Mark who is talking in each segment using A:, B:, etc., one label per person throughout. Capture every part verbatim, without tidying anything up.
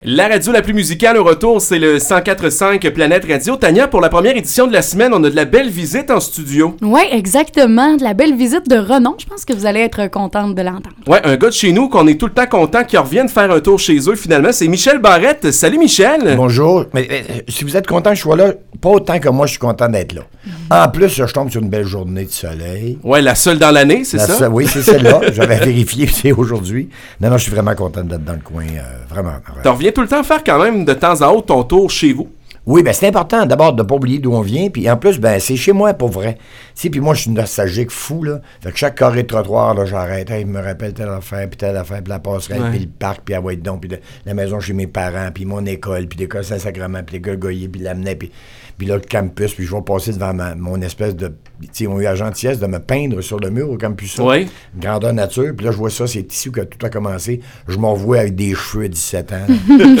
A: La radio la plus musicale au retour, c'est le cent quatre virgule cinq Planète Radio. Tania, pour la première édition de la semaine, on a de la belle visite en studio.
B: Oui, exactement. De la belle visite de renom. Je pense que vous allez être contente de l'entendre.
A: Ouais, un gars de chez nous qu'on est tout le temps content qu'il revienne faire un tour chez eux finalement, c'est Michel Barrette. Salut Michel!
C: Bonjour. Mais, mais si vous êtes content que je sois là, pas autant que moi je suis content d'être là. Mm-hmm. En plus, je tombe sur une belle journée de soleil.
A: Ouais, la seule dans l'année, c'est
C: la
A: ça?
C: Seule, oui, c'est celle-là. J'avais vérifié, c'est aujourd'hui. Non, non, je suis vraiment content d'être dans le coin. Euh, vraiment.
A: Tu reviens tout le temps faire quand même de temps en autre ton tour chez vous?
C: Oui, bien c'est important d'abord de ne pas oublier d'où on vient, puis en plus, ben c'est chez moi pour vrai. Tu sais, puis moi, je suis nostalgique fou, là. Fait que chaque carré de trottoir, là, j'arrête, hey, il me rappelle telle affaire, puis telle affaire, puis la passerelle, puis le parc, puis la voie de don, puis la maison chez mes parents, puis mon école, puis l'école Saint-Sacrement, puis l'école Goyer, puis l'amener, puis puis là, le campus, puis je vais passer devant ma, mon espèce de... Tu sais, ils ont eu la gentillesse de me peindre sur le mur au campus.
A: Oui.
C: Grandeur nature. Puis là, je vois ça, c'est ici que tout a commencé. Je m'en vois avec des cheveux à dix-sept ans.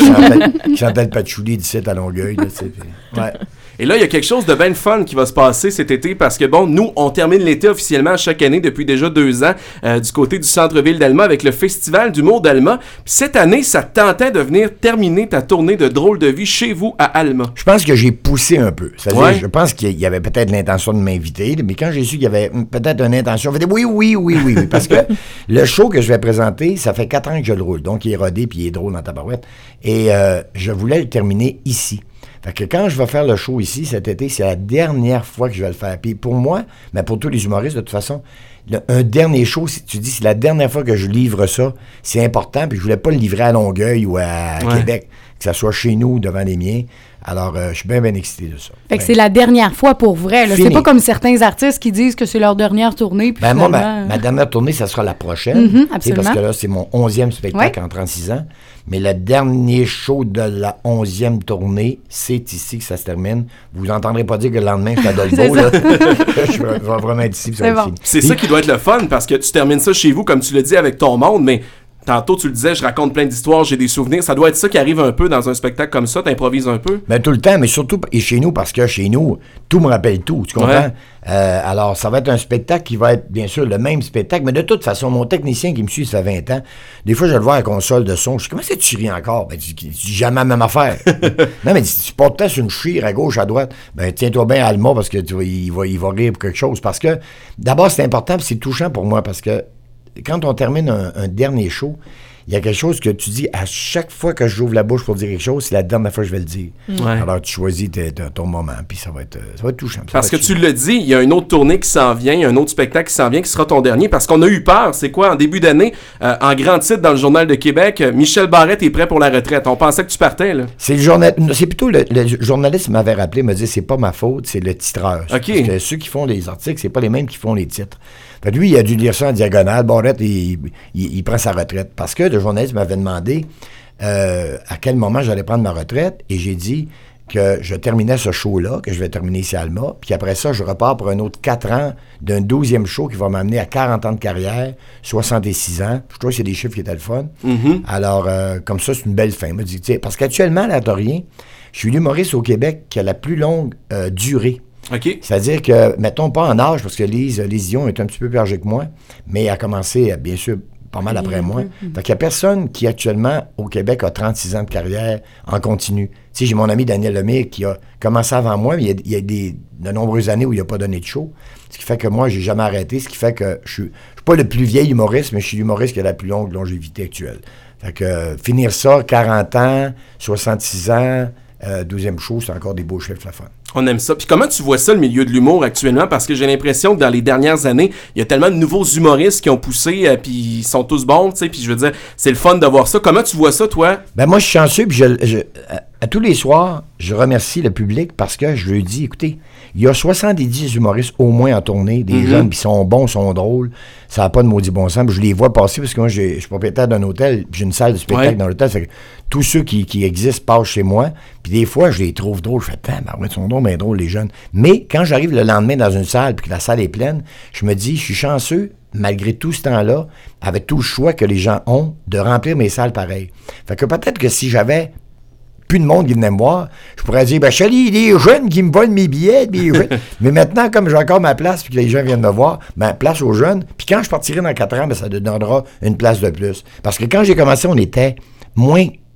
C: Qui sentait le patchouli dix-sept à Longueuil. Là, puis, ouais.
A: Et là, il y a quelque chose de bien fun qui va se passer cet été parce que, bon, nous, on termine l'été officiellement chaque année depuis déjà deux ans euh, du côté du centre-ville d'Alma avec le Festival d'humour d'Alma. Puis cette année, ça te tentait de venir terminer ta tournée de Drôle de vie chez vous à Alma.
C: Je pense que j'ai poussé un peu. C'est-à-dire,
A: ouais.
C: je pense qu'il y avait peut-être l'intention de m'inviter, mais quand j'ai su qu'il y avait peut-être une intention, je me disais oui, oui, oui, oui, oui. Parce que le show que je vais présenter, ça fait quatre ans que je le roule. Donc, il est rodé puis il est drôle dans ta barouette. Et euh, je voulais le terminer ici. Fait que quand je vais faire le show ici cet été, c'est la dernière fois que je vais le faire. Puis pour moi, mais pour tous les humoristes, de toute façon, le, un dernier show, si tu dis c'est la dernière fois que je livre ça, c'est important. Puis je voulais pas le livrer à Longueuil ou à
A: ouais.
C: Québec, que ça soit chez nous, devant les miens. Alors, euh, je suis bien, bien excité de ça.
B: Fait que
C: ben,
B: c'est la dernière fois pour vrai. Là. C'est pas comme certains artistes qui disent que c'est leur dernière tournée. Puis
C: ben
B: finalement...
C: moi, ma, ma dernière tournée, ça sera la prochaine.
B: Mm-hmm, absolument.
C: Parce que là, c'est mon onzième spectacle ouais. en trente-six ans. Mais le dernier show de la onzième tournée, c'est ici que ça se termine. Vous n'entendrez pas dire que le lendemain, je suis à Dolbeau. là. Je vais vraiment être ici.
B: C'est, bon.
A: c'est ça qui doit être le fun parce que tu termines ça chez vous, comme tu l'as dit, avec ton monde, mais... Tantôt, tu le disais, je raconte plein d'histoires, j'ai des souvenirs. Ça doit être ça qui arrive un peu dans un spectacle comme ça. T'improvises un peu?
C: Bien, tout le temps, mais surtout et chez nous, parce que chez nous, tout me rappelle tout. Tu comprends? Ouais. Euh, alors, ça va être un spectacle qui va être, bien sûr, le même spectacle. Mais de toute façon, mon technicien qui me suit, ça fait vingt ans. Des fois, je le vois à la console de son. Je dis, comment c'est que tu ris encore? Ben, tu dis jamais la même affaire. Non, mais tu portes peut-être une chire à gauche, à droite. Ben, tiens-toi bien à Alma parce que tu, il, va, il va rire pour quelque chose. Parce que, d'abord, c'est important c'est touchant pour moi parce que quand on termine un, un dernier show, il y a quelque chose que tu dis à chaque fois que j'ouvre la bouche pour dire quelque chose, c'est la dernière fois que je vais le dire. Ouais. Alors, tu choisis t- t- ton moment, puis ça va être, ça va être touchant.
A: Parce que
C: touchant.
A: tu le dis, il y a une autre tournée qui s'en vient, il y a un autre spectacle qui s'en vient qui sera ton dernier, parce qu'on a eu peur. C'est quoi, en début d'année, euh, en grand titre dans le Journal de Québec, Michel Barrette est prêt pour la retraite. On pensait que tu partais, là.
C: C'est le journal... c'est plutôt le, le journaliste qui m'avait rappelé, me dit c'est pas ma faute, c'est le titreur.
A: Okay.
C: Parce que ceux qui font les articles, c'est pas les mêmes qui font les titres. Fait que lui, il a dû lire ça en diagonale. Barrette, il, il, il prend sa retraite. Parce que le journaliste m'avait demandé euh, à quel moment j'allais prendre ma retraite. Et j'ai dit que je terminais ce show-là, que je vais terminer ici à Alma. Puis après ça, je repars pour un autre quatre ans d'un douzième show qui va m'amener à quarante ans de carrière, soixante-six ans. Je trouve que c'est des chiffres qui étaient le fun. Mm-hmm. Alors, euh, comme ça, c'est une belle fin. Me dit, parce qu'actuellement, là, t'as rien. Je suis l'humoriste au Québec qui a la plus longue euh, durée.
A: Okay.
C: C'est-à-dire que, mettons pas en âge, parce que Lise, Lise Dion est un petit peu plus âgée que moi, mais elle a commencé, bien sûr, pas mal après moi. Mm-hmm. Fait qu'il y a personne qui, actuellement, au Québec, a trente-six ans de carrière en continu. Tu sais, j'ai mon ami Daniel Lemire qui a commencé avant moi, mais il y a, il y a des, de nombreuses années où il n'a pas donné de show. Ce qui fait que moi, j'ai jamais arrêté, ce qui fait que je suis, je suis pas le plus vieil humoriste, mais je suis l'humoriste qui a la plus longue longévité actuelle. Fait que euh, finir ça, quarante ans, soixante-six ans, euh, douzième show, c'est encore des beaux chiffres, la fun.
A: On aime ça. Puis comment tu vois ça, le milieu de l'humour actuellement? Parce que j'ai l'impression que dans les dernières années, il y a tellement de nouveaux humoristes qui ont poussé, euh, puis ils sont tous bons, tu sais. Puis je veux dire, c'est le fun de voir ça. Comment tu vois ça, toi?
C: Ben moi, je suis chanceux, puis je, je, à, à tous les soirs, je remercie le public parce que je lui dis, écoutez, il y a soixante-dix humoristes au moins en tournée, des mm-hmm. jeunes, puis sont bons, sont drôles. Ça n'a pas de maudit bon sens. Je les vois passer parce que moi, je suis propriétaire d'un hôtel, puis j'ai une salle de spectacle ouais. dans l'hôtel. Fait que tous ceux qui, qui existent passent chez moi. Puis des fois, je les trouve drôles. Je fais, putain, ben, ils sont drôles, mais drôles, les jeunes. Mais quand j'arrive le lendemain dans une salle, puis que la salle est pleine, je me dis, je suis chanceux, malgré tout ce temps-là, avec tout le choix que les gens ont, de remplir mes salles pareil. Fait que peut-être que si j'avais plus de monde qui venait me voir, je pourrais dire, ben, Chali, il y a des jeunes qui me volent mes billets, des jeunes. Mais maintenant, comme j'ai encore ma place, puis que les gens viennent me voir, ben, place aux jeunes. Puis quand je partirai dans quatre ans, ben, ça te donnera une place de plus. Parce que quand j'ai commencé, on était moins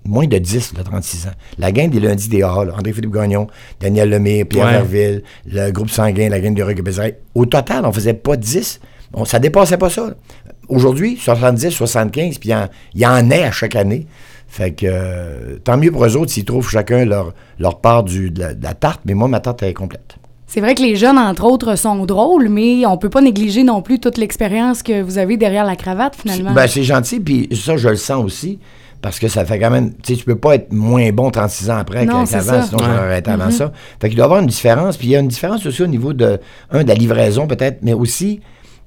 C: moins de dix, de trente-six ans. La gang des lundis des Halles, André-Philippe Gagnon, Daniel Lemire, Pierre
A: ouais.
C: Verville, le groupe sanguin, la gang de Roque-Bézard. Au total, on faisait pas dix. On, ça dépassait pas ça. Aujourd'hui, soixante-dix, soixante-quinze, puis il y, y en est à chaque année. Fait que euh, tant mieux pour eux autres s'ils trouvent chacun leur, leur part du, de, la, de la tarte, mais moi, ma tarte, elle est complète.
B: C'est vrai que les jeunes, entre autres, sont drôles, mais on peut pas négliger non plus toute l'expérience que vous avez derrière la cravate, finalement.
C: Ben, c'est gentil, puis ça, je le sens aussi, parce que ça fait quand même... Tu sais, tu peux pas être moins bon trente-six ans après
B: non,
C: qu'avant, sinon
A: ouais.
C: j'aurais arrêté avant
B: mm-hmm.
C: ça. Fait qu'il doit y avoir une différence, puis il y a une différence aussi au niveau de, un, de la livraison peut-être, mais aussi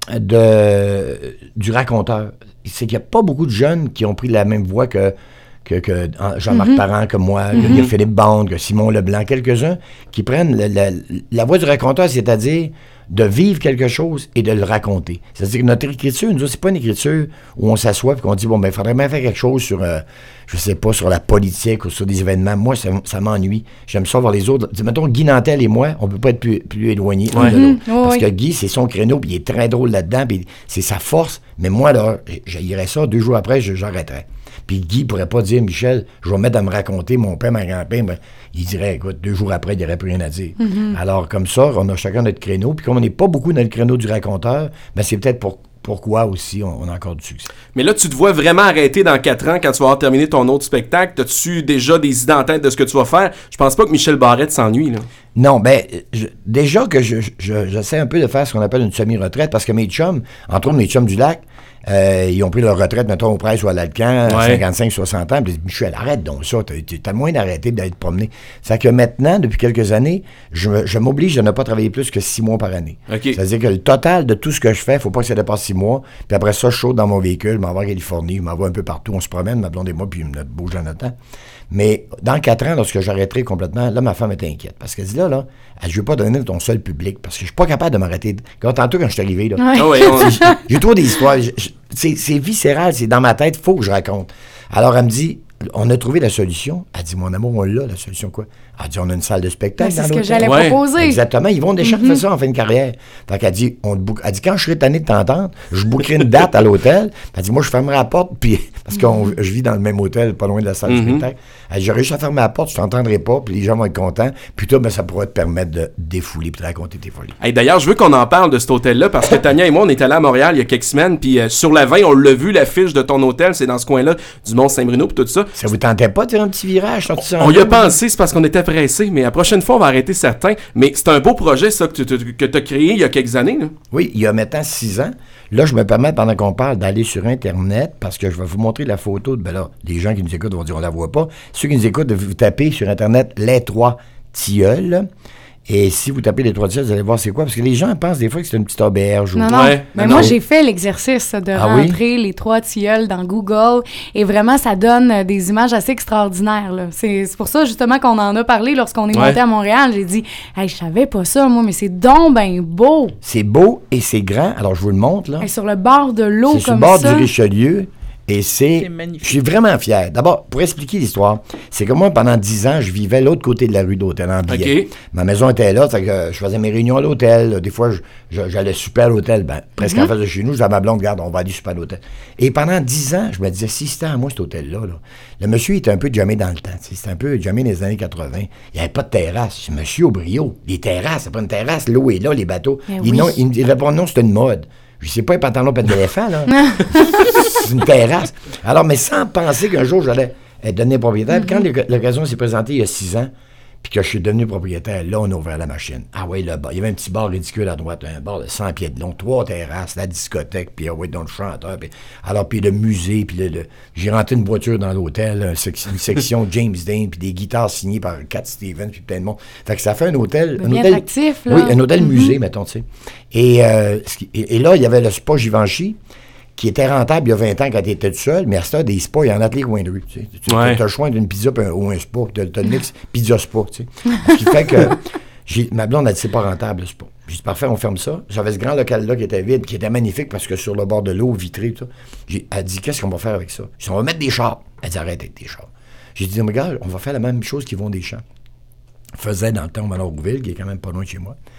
C: de du raconteur. C'est qu'il n'y a pas beaucoup de jeunes qui ont pris la même voie que... que, que Jean-Marc mm-hmm. Parent, comme moi, mm-hmm. que Philippe Bande, que Simon Leblanc, quelques-uns qui prennent la, la, la voie du raconteur, c'est-à-dire de vivre quelque chose et de le raconter. C'est-à-dire que notre écriture, nous, c'est pas une écriture où on s'assoit et qu'on dit, bon, ben, il faudrait bien faire quelque chose sur, euh, je sais pas, sur la politique ou sur des événements. Moi, ça, ça m'ennuie. J'aime ça voir les autres. Mettons, Guy Nantel et moi, on peut pas être plus, plus éloignés
A: ouais.
C: l'un de l'autre.
B: Mmh,
C: Parce
B: oui.
C: que Guy, c'est son créneau, puis il est très drôle là-dedans, puis c'est sa force. Mais moi, là, j'haïrais ça. Deux jours après, j'arrêterais. Puis Guy pourrait pas dire, Michel, je vais me mettre à me raconter mon père, ma grand-père. Ben, il dirait, écoute, deux jours après, il n'y aurait plus rien à dire. Mm-hmm. Alors, comme ça, on a chacun notre créneau. Puis comme on n'est pas beaucoup dans le créneau du raconteur, ben c'est peut-être pour, pourquoi aussi on, on a encore du succès.
A: Mais là, tu te vois vraiment arrêter dans quatre ans quand tu vas avoir terminé ton autre spectacle. T'as-tu déjà des idées en tête de ce que tu vas faire? Je pense pas que Michel Barrette s'ennuie, là.
C: Non, ben, je, déjà que je, je, j'essaie un peu de faire ce qu'on appelle une semi-retraite, parce que mes chums, entre autres mes chums du lac, Euh, ils ont pris leur retraite, mettons, au Presse ou à l'Alcan, à ouais. cinquante-cinq soixante ans. Puis ils disent, Michel, arrête donc ça. T'as, t'as moins d'arrêter d'être promené. C'est que maintenant, depuis quelques années, je, je m'oblige à ne pas travailler plus que six mois par année.
A: Okay.
C: C'est-à-dire que le total de tout ce que je fais, il ne faut pas que ça dépasse six mois. Puis après ça, je saute dans mon véhicule, je m'en vais en Californie, je m'en vais un peu partout. On se promène, ma blonde et moi, puis notre beau Jonathan. Mais dans quatre ans, lorsque j'arrêterai complètement, là, ma femme était inquiète. Parce qu'elle dit, là, là, je ne veux pas donner ton seul public. Parce que je suis pas capable de m'arrêter. Quand tantôt, quand je suis arrivé, là,
B: ouais.
A: oh, ouais, on...
C: j'ai, j'ai trop des histoires. Je, je, c'est, c'est viscéral, c'est dans ma tête, il faut que je raconte. Alors, elle me dit, on a trouvé la solution. Elle dit, mon amour, on l'a, la solution quoi? Elle dit, on a une salle de spectacle.
B: Ben,
C: dans
B: c'est
C: l'hôtel.
B: ce que j'allais
A: ouais.
B: proposer.
C: Exactement. Yvon Deschamps mm-hmm. fait ça en fin de carrière. Fait qu'elle dit, on book... elle dit, quand je serai tanné de t'entendre, je bookerai une date à l'hôtel. Elle dit, moi, je fermerai la porte, puis parce que mm-hmm. je vis dans le même hôtel, pas loin de la salle mm-hmm. de spectacle. Elle dit, j'aurai juste à fermer la porte, je t'entendrai pas, puis les gens vont être contents. Puis toi, ben, ça pourra te permettre de défouler puis de raconter tes folies.
A: Hey, d'ailleurs, je veux qu'on en parle de cet hôtel-là, parce que Tania et moi, on est allés à Montréal il y a quelques semaines, puis euh, sur la vingt, on l'a vu, l'affiche de ton hôtel, c'est dans ce coin-là, du Mont-Saint-Bruno, puis tout ça.
C: Ça vous tentait pas de faire un petit virage?
A: On y a pensé, c'est parce qu'on était pressés, mais la prochaine fois, on va arrêter certains. Mais c'est un beau projet, ça, que tu as créé il y a quelques années, là.
C: Oui, il y a maintenant six ans. Là, je me permets, pendant qu'on parle, d'aller sur Internet, parce que je vais vous montrer la photo. De, ben là, les gens qui nous écoutent vont dire, on la voit pas. Ceux qui nous écoutent, vous tapez sur Internet les trois tilleuls. Et si vous tapez les trois tilleuls, vous allez voir c'est quoi. Parce que les gens pensent des fois que c'est une petite auberge.
B: Non,
C: ou...
B: non.
A: Ouais,
B: mais
A: non.
B: moi, j'ai fait l'exercice de
C: ah,
B: rentrer
C: oui?
B: les trois tilleuls dans Google. Et vraiment, ça donne des images assez extraordinaires. Là. C'est, c'est pour ça, justement, qu'on en a parlé lorsqu'on est
A: ouais.
B: monté à Montréal. J'ai dit, hey, je savais pas ça, moi, mais c'est donc ben beau.
C: C'est beau et c'est grand. Alors, je vous le montre, là.
B: Et sur le bord de l'eau,
C: c'est
B: comme
C: sur le bord
B: ça.
C: du Richelieu. Et c'est...
D: C'est magnifique.
C: Je suis vraiment fier. D'abord, pour expliquer l'histoire, c'est que moi, pendant dix ans, je vivais l'autre côté de la rue d'hôtel, en Billet.
A: Okay.
C: Ma maison était là, fait que je faisais mes réunions à l'hôtel. Des fois, je, je, j'allais super à l'hôtel, ben, presque mm-hmm. en face de chez nous. Je disais à ma blonde, regarde, on va aller super à l'hôtel. Et pendant dix ans, je me disais, si c'était à moi, cet hôtel-là, là, le monsieur était un peu jamais dans le temps. C'était un peu jamais dans les années quatre-vingts. Il n'y avait pas de terrasse. Je dis, monsieur Aubrio, les terrasses, c'est pas une terrasse. L'eau est là, les bateaux.
B: Eh
C: il,
B: oui.
C: non, il, il répond non, c'est une mode. Je sais pas les pantalons pète d'éléphant, là. C'est une terrasse. Alors, mais sans penser qu'un jour, j'allais être donné propriétaire. Mm-hmm. Puis quand l'occasion s'est présentée il y a six ans, puis que je suis devenu propriétaire, là, on a ouvert la machine. Ah oui, là, il y avait un petit bar ridicule à droite, un bar de cent pieds de long, trois terrasses, la discothèque, puis ah oui, dans le chanteur. Puis, alors, puis le musée, puis le, le, j'ai rentré une voiture dans l'hôtel, une section, une section James Dean, puis des guitares signées par Cat Stevens, puis plein de monde. Fait que ça fait un hôtel... Un
B: bien
C: hôtel
B: attractif, là.
C: Oui, un hôtel
B: mm-hmm. musée,
C: mettons, tu sais. Et, euh, et, et là, il y avait le spa Givenchy, qui était rentable il y a vingt ans quand tu étais tout seul, mais à ce temps, des spas, il y en a tous les coins de rue. Tu sais. Tu
A: ouais.
C: as le choix d'une pizza un, ou un spa, tu as le mix pizza-spa. Tu sais. Ce qui fait que j'ai, ma blonde a dit, c'est pas rentable, le spa. J'ai dit, parfait, on ferme ça. J'avais ce grand local-là qui était vide, qui était magnifique parce que sur le bord de l'eau, vitré, tout ça. J'ai, elle dit, qu'est-ce qu'on va faire avec ça? J'ai dit, on va mettre des chars. Elle dit, arrête avec des chars. J'ai dit, regarde, on va faire la même chose qu'ils vont des champs. Faisait dans le temps au Manoir Rouville, qui est quand même pas loin de chez moi.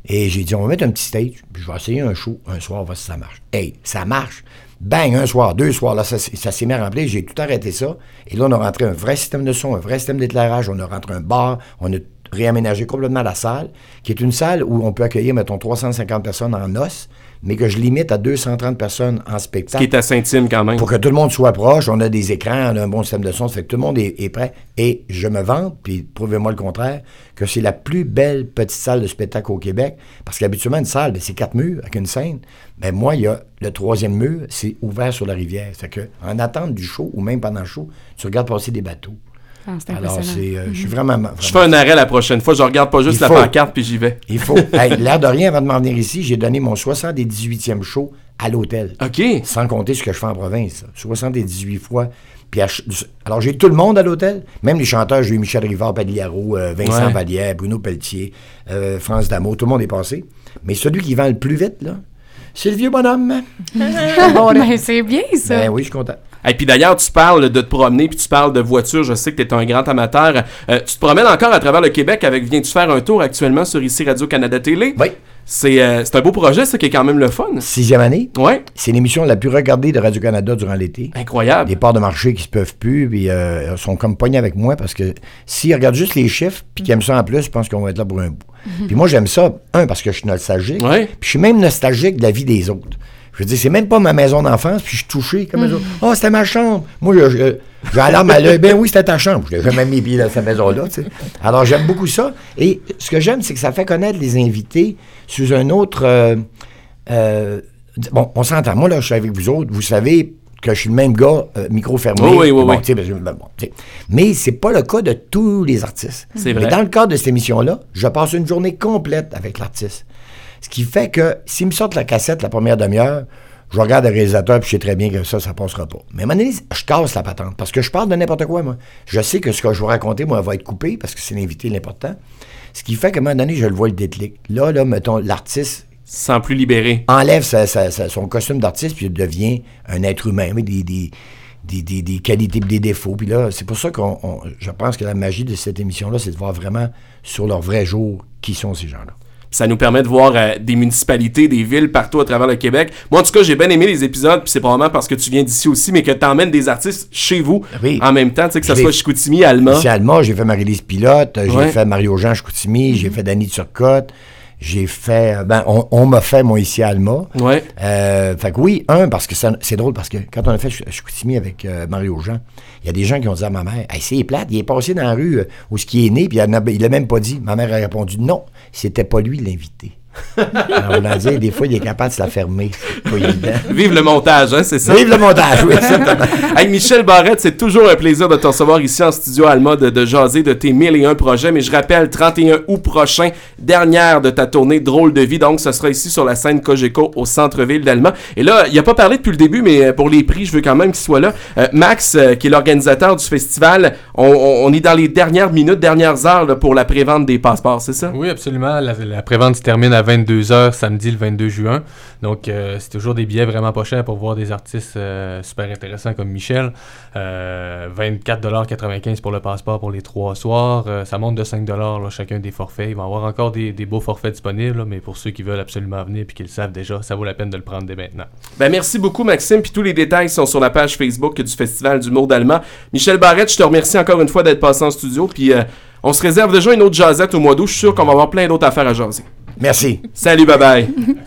C: Et j'ai dit, on va mettre un petit stage, puis je vais essayer un show un soir, on va voir si ça marche. Hey, ça marche. Bang, un soir, deux soirs, là, ça, ça s'est mis à remplir, j'ai tout arrêté ça. Et là, on a rentré un vrai système de son, un vrai système d'éclairage, on a rentré un bar, on a réaménagé complètement la salle, qui est une salle où on peut accueillir, mettons, trois cent cinquante personnes en os, mais que je limite à deux cent trente personnes en spectacle.
A: Ce qui est assez intime quand même.
C: Pour que tout le monde soit proche, on a des écrans, on a un bon système de son, ça fait que tout le monde est, est prêt. Et je me vante, puis prouvez-moi le contraire, que c'est la plus belle petite salle de spectacle au Québec, parce qu'habituellement, une salle, ben, c'est quatre murs avec une scène. Ben moi, il y a le troisième mur, c'est ouvert sur la rivière. C'est que en attente du show, ou même pendant le show, tu regardes passer des bateaux.
B: Ah, c'est
C: Alors,
B: impressionnant.
C: c'est, euh, je suis vraiment, vraiment...
A: Je fais un arrêt la prochaine fois, je regarde pas juste
C: Il
A: la
C: faut.
A: pancarte puis j'y vais.
C: Il faut. Hey, l'air de rien, avant de m'en venir ici, j'ai donné mon soixante-dix-huitième show à l'hôtel.
A: OK.
C: Sans compter ce que je fais en province. soixante-dix-huit fois. Puis à, alors, j'ai tout le monde à l'hôtel. Même les chanteurs, j'ai eu Michel Rivard, Pagliaro, euh, Vincent
A: Ouais.
C: Vallière, Bruno Pelletier, euh, France D'Amo, tout le monde est passé. Mais celui qui vend le plus vite, là, c'est le vieux bonhomme.
B: Ben, c'est bien, ça.
C: Ben oui, je suis content.
A: Et puis d'ailleurs, tu parles de te promener, puis tu parles de voiture. Je sais que tu es un grand amateur. Euh, tu te promènes encore à travers le Québec avec Viens-tu faire un tour actuellement sur ici Radio-Canada Télé?
C: Oui.
A: C'est, euh, c'est un beau projet, ça, qui est quand même le fun.
C: Sixième année.
A: Ouais.
C: C'est l'émission la plus regardée de Radio-Canada durant l'été.
A: Incroyable.
C: Des parts de marché qui se peuvent plus, puis euh, sont comme pognés avec moi parce que s'ils regardent juste les chiffres, puis qu'ils aiment ça en plus, je pense qu'on va être là pour un bout. Puis moi, j'aime ça, un, parce que je suis nostalgique,
A: Ouais.
C: puis je suis même nostalgique de la vie des autres. Je veux dire, c'est même pas ma maison d'enfance, puis je suis touché comme les autres. « Ah, oh, c'était ma chambre! » Moi, je, je, j'ai la larme à l'œil. « Ben oui, c'était ta chambre. » Je n'ai jamais mis les pieds dans cette maison-là, tu sais. Alors, j'aime beaucoup ça. Et ce que j'aime, c'est que ça fait connaître les invités sous un autre... Euh, euh, bon, on s'entend. Moi, là, je suis avec vous autres. Vous savez que je suis le même gars, euh, micro fermé.
A: Oui, oui, oui,
C: bon,
A: oui.
C: tu sais, ben, ben, bon, tu sais. Mais c'est pas le cas de tous les artistes.
A: C'est
C: Mais
A: vrai.
C: dans le cadre de cette émission-là, je passe une journée complète avec l'artiste. Ce qui fait que s'ils me sortent la cassette la première demi-heure, je regarde le réalisateur puis je sais très bien que ça, ça passera pas. Mais à un moment donné, je casse la patente parce que je parle de n'importe quoi, moi. Je sais que ce que je vais raconter, moi, va être coupé parce que c'est l'invité l'important. Ce qui fait qu'à un moment donné, je le vois le déclic. Là, là, mettons, l'artiste
A: Sans plus libérer.
C: enlève sa- sa- sa- son costume d'artiste puis il devient un être humain avec des, des, des, des, des qualités et des défauts. Puis là, c'est pour ça que je pense que la magie de cette émission-là, c'est de voir vraiment sur leur vrai jour qui sont ces gens-là.
A: Ça nous permet de voir euh, des municipalités, des villes partout à travers le Québec. Moi, en tout cas, j'ai bien aimé les épisodes, puis c'est probablement parce que tu viens d'ici aussi, mais que tu emmènes des artistes chez vous
C: Oui.
A: en même temps, tu sais, que ça
C: Je
A: soit
C: vais-
A: Chicoutimi, Alma.
C: C'est Alma, j'ai fait Marie-Lise Pilote, j'ai
A: Ouais.
C: fait Mario-Jean Chicoutimi, j'ai fait Danny Turcotte, j'ai fait... Ben, on, on m'a fait, moi, ici à Alma.
A: Ouais.
C: Euh, fait que oui, un, parce que ça- c'est drôle, parce que quand on a fait Ch- Chicoutimi avec euh, Mario-Jean, il y a des gens qui ont dit à ma mère, hey, c'est plate, il est passé dans la rue euh, où ce qui est né, puis il en a- il l'a même pas dit. Ma mère a répondu, non, c'était pas lui l'invité. Alors, on a dit, des fois, il est capable de se la fermer. C'est pas évident.
A: Vive le montage, hein, c'est ça?
C: Vive le montage, oui, certainement.
A: Hey, Michel Barrette, c'est toujours un plaisir de te recevoir ici en studio Alma, de, de jaser de tes mille et un projets. Mais je rappelle, trente et un août prochain, dernière de ta tournée Drôle de vie. Donc, ce sera ici sur la scène Cogeco au centre-ville d'Alma. Et là, il n'a pas parlé depuis le début, mais pour les prix, je veux quand même qu'il soit là. Euh, Max, euh, qui est l'organisateur du festival, on, on, on est dans les dernières minutes, dernières heures là, pour la prévente des passeports, c'est ça?
D: Oui, absolument. La, la prévente se termine à vingt-deux heures samedi le vingt-deux juin. Donc, euh, c'est toujours des billets vraiment pas chers pour voir des artistes euh, super intéressants comme Michel. Euh, vingt-quatre dollars quatre-vingt-quinze pour le passeport pour les trois soirs. Euh, ça monte de cinq dollars là, chacun des forfaits. Il va y avoir encore des, des beaux forfaits disponibles, là, mais pour ceux qui veulent absolument venir et qui le savent déjà, ça vaut la peine de le prendre dès maintenant.
A: Ben merci beaucoup Maxime, puis tous les détails sont sur la page Facebook du Festival d'humour d'Alma. Michel Barrette, je te remercie encore une fois d'être passé en studio, puis euh, on se réserve déjà une autre jasette au mois d'août, je suis sûr qu'on va avoir plein d'autres affaires à jaser.
C: Merci.
A: Salut, bye bye!